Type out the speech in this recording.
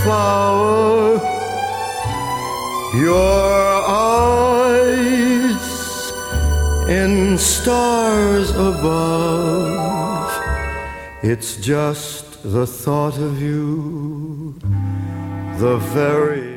flower, your eyes in stars above. It's just the thought of you, the very